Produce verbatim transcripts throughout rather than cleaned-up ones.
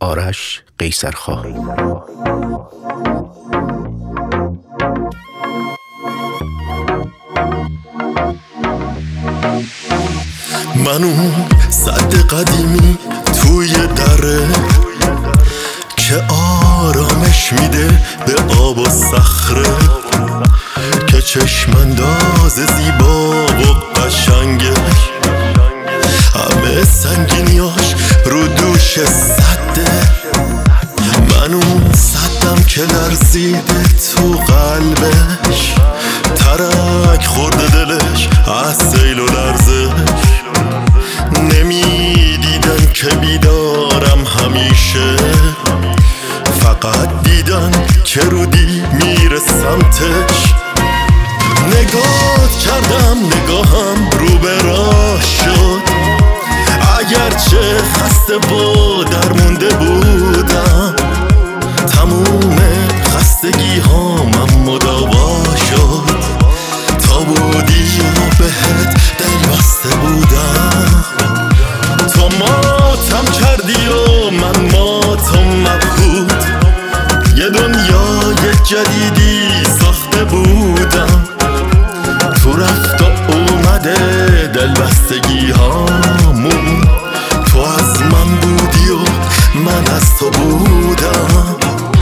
آرش قیصرخواه. من اون سد قدیمی توی دره که آرامش میده به آب و صخره، که چشمانداز زیبا و قشنگش همه سنگینیاش رو دوش سده. من اون سدم که لرزیده تو قلبش، ترک خورده دلش از سیل و لرزش. نمیدیدن که بیدارم همیشه، فقط دیدن که رودی میره سمتش. نگاه کردم نگاهم رو به راه شد، اگرچه خسته با درمونده بودم، تموم خستگی هامم مداوا شد. تا بودی و بهت دل بسته بودم، تو ماتم کردی و من ماتم مبهوت. یه دنیای جدیدی ساخته بودم، تو رفت و اومده دل بستگی هامون. تو از من بودی و من از تو بودم.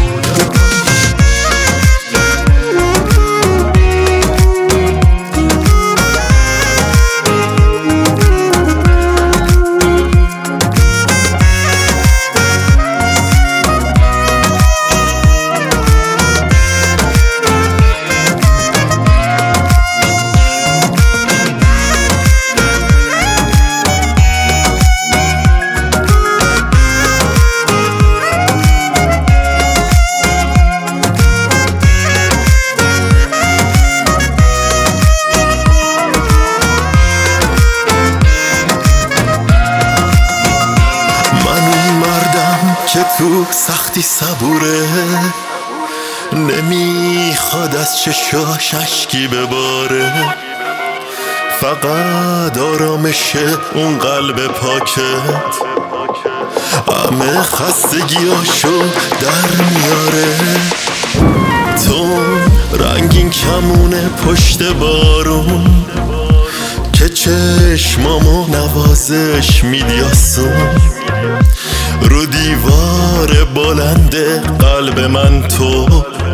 که تو سختی صبوره، نمیخواد از چشاش اشکی بباره، فقط آرامشه اون قلب پاکت همه خستگیاشو در میاره. تو رنگین کمونه پشت بارون، که چشمامو نوازش میدی آسون. رو دیوار بلند قلب من تو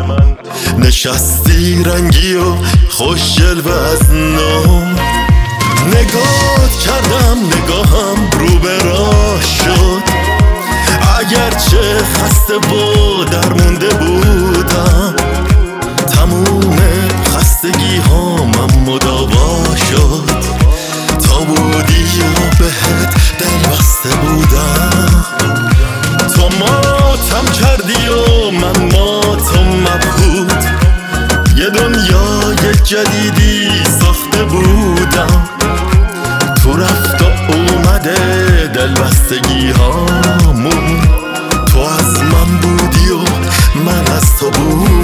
نشستی رنگی و خوش جلوه از نو. نگاه کردم نگاهم رو به راه شد، اگرچه خسته با درمونده بودم، تموم خستگی هامم مداوا شد. تا بودی و بهت دل بسته بودم، تو ماتم کردی و من ماتم مبهوت. یه دنیای جدیدی ساخته بودم، تو رفت و اومده دل بستگی هامون. تو از من بودی و من از تو بود.